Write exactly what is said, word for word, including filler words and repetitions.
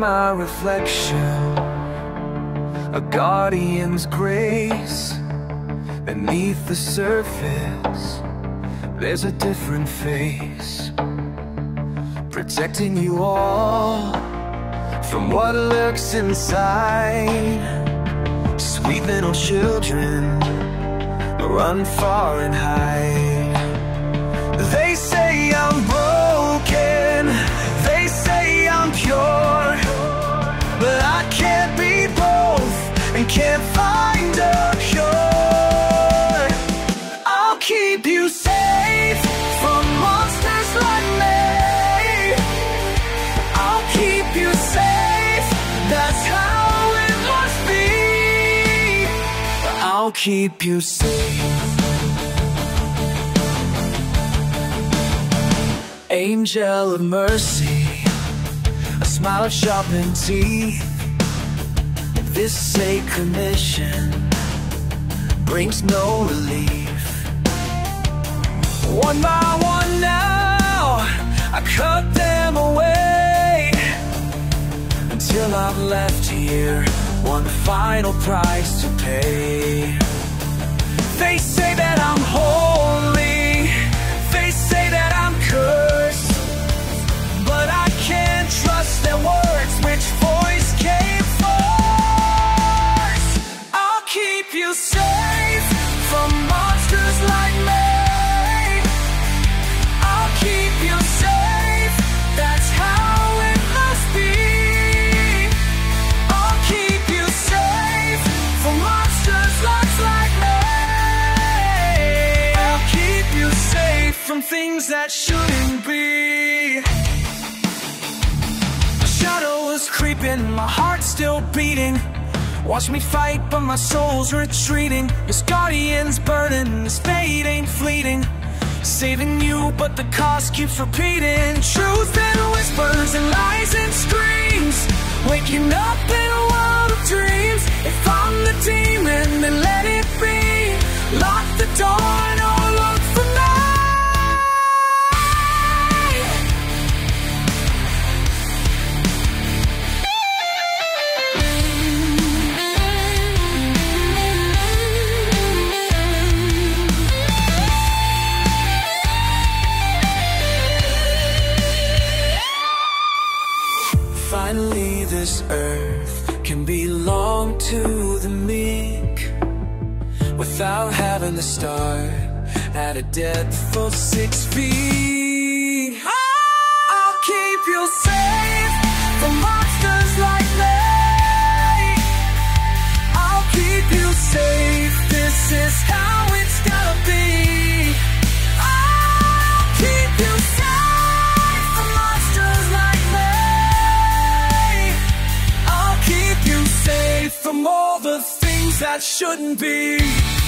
my reflection, a guardian's grace. Beneath the surface, there's a different face, protecting you all from what lurks inside. Sweet little children, run far and hide. They say I'm broken, they say I'm pure, but I can't be both and can't find a cure. I'll keep you safe from monsters like me. I'll keep you safe, that's how it must be. I'll keep you safe. Angel of mercy, a smile of sharpened teeth. This sacred mission brings no relief. One by one now, I cut them away, until I'm left here, one final price to pay. They say that I'm holy, they say that I'm cursed, but I can't trust their words. Which voice came first? I'll keep you safe from monsters like me. I'll keep you safe, that's how it must be. I'll keep you safe from monsters like, like me. I'll keep you safe from things that shouldn't be. A shadow is creeping, my heart's still beating. Watch me fight, but my soul's retreating. This guardian's burning, this fate ain't fleeting. Saving you, but the cost keeps repeating. Truth and whispers and lies and screams, waking up in a world of dreams. If I'm the demon, then let it be. Lock the door, no look for me. Finally, this earth can belong to the meek, without having to start at a depth of six feet. I'll keep you safe from monsters like me. I'll keep you safe, this is how it's gotta be. I'll keep you safe from monsters like me. I'll keep you safe from all the things that shouldn't be.